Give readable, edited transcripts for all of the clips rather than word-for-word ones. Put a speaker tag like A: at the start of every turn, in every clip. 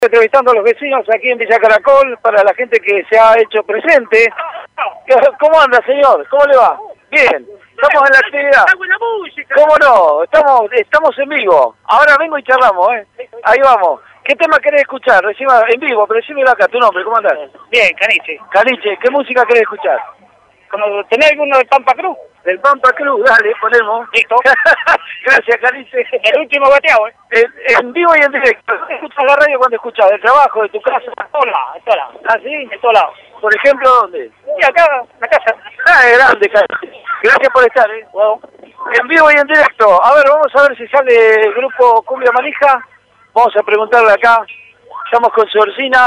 A: Entrevistando a los vecinos aquí en Villa Caracol para la gente que se ha hecho presente. ¿Cómo anda, señor? ¿Cómo le va? Bien, estamos en la actividad. ¿Cómo no? Estamos en vivo. Ahora vengo y charlamos, ¿eh? Ahí vamos. ¿Qué tema querés escuchar? Reciba en vivo, pero decímelo acá, tu nombre, ¿cómo andás?
B: Bien, Caniche.
A: Caniche, ¿qué música querés escuchar?
B: ¿Tenés alguno del Pampa Cruz?
A: Del Pampa Cruz, dale, ponemos.
B: Listo.
A: Gracias, Caniche.
B: El último bateado, ¿eh?
A: En vivo y en directo. ¿Escuchas la radio cuando escuchas? ¿Del trabajo, de tu casa?
B: En todos lados, en todos lados.
A: ¿Ah, sí?
B: En todos lados.
A: Por ejemplo, ¿dónde?
B: Y acá, en la casa.
A: Ah, es grande, Caniche. Gracias por estar, ¿eh?
B: Bueno.
A: En vivo y en directo. A ver, vamos a ver si sale el grupo Cumbia Manija. Vamos a preguntarle acá. Estamos con Georgina.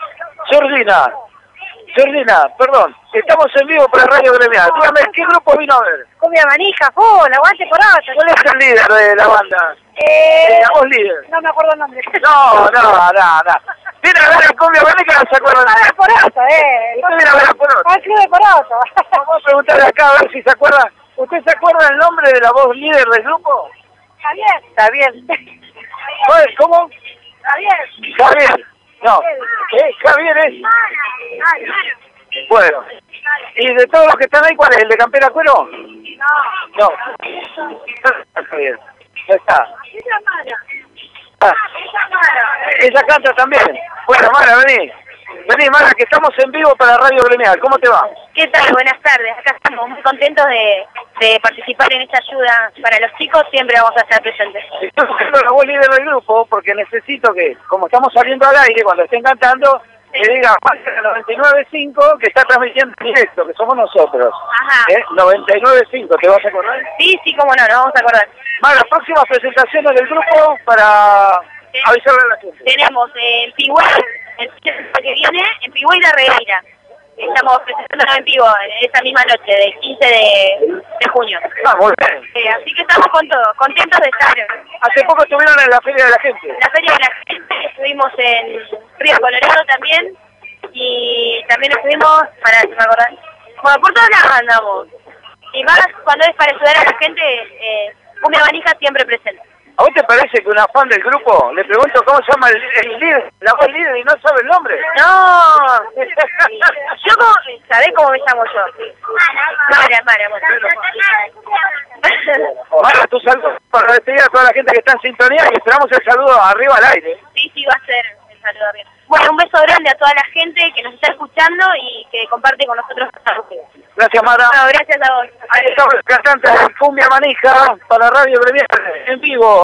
A: Georgina, perdón. Estamos en vivo para Radio Gremial. Dígame, ¿qué grupo vino a ver?
C: Cumbia Manija, full, aguante por otro.
A: ¿Cuál es el líder de la banda? La voz líder.
C: No me acuerdo el nombre.
A: No. Viene a ver a Cumbia Manija, no se acuerdan.
C: A ver, Poroto,
A: Usted viene a ver a Poroto.
C: Al club de Poroto.
A: Vamos a preguntarle acá a ver si se acuerda. ¿Usted se acuerda el nombre de la voz líder del grupo?
C: Javier.
A: ¿Cómo?
C: Javier.
A: No. Javier es. Bueno. ¿Y de todos los que están ahí, cuál es? ¿El de Campera Cuero? No. Javier. Ya está. Ah, ella canta también. Bueno, Mara, vení. Vení, Mara, que estamos en vivo para Radio Gremial. ¿Cómo te va?
C: ¿Qué tal? Buenas tardes. Acá estamos muy contentos de participar en esta ayuda para los chicos. Siempre vamos a estar presentes.
A: Estoy buscando la voz líder del grupo porque necesito que, como estamos saliendo al aire, cuando estén cantando, que diga 99.5 que está transmitiendo en directo, que somos nosotros.
C: Ajá.
A: 99.5, ¿te vas a acordar?
C: Sí, cómo no, nos vamos a acordar.
A: Las próximas presentaciones del grupo para avisarle a la gente.
C: Tenemos en Pigüey, el que viene, en Pigüey de Regueira. Estamos presentándonos en vivo esa misma noche, del 15 de junio.
A: Ah, muy bien.
C: Así que estamos con todo, contentos de estar.
A: Hace poco estuvieron en la Feria de la Gente.
C: La Feria de la Gente, estuvimos en Río Colorado también, y también estuvimos, para me acordar, bueno, por todos lados andamos. Y más cuando es para ayudar a la gente, Cumbia Manija siempre presente.
A: ¿A vos te parece que una fan del grupo, le pregunto cómo se llama el líder, la voz líder y no sabe el nombre?
C: No, yo como, ¿sabés cómo me llamo yo? Mara.
A: Mara, tu saludo para despedir a toda la gente que está en sintonía y esperamos el saludo arriba al aire.
C: Sí, va a ser el saludo arriba. Bueno, un beso grande a toda la gente que nos está escuchando y que comparte con nosotros.
A: Gracias, Mara.
C: No, gracias a vos.
A: Ahí estamos, cantantes de Cumbia Manija para Radio Gremial en vivo.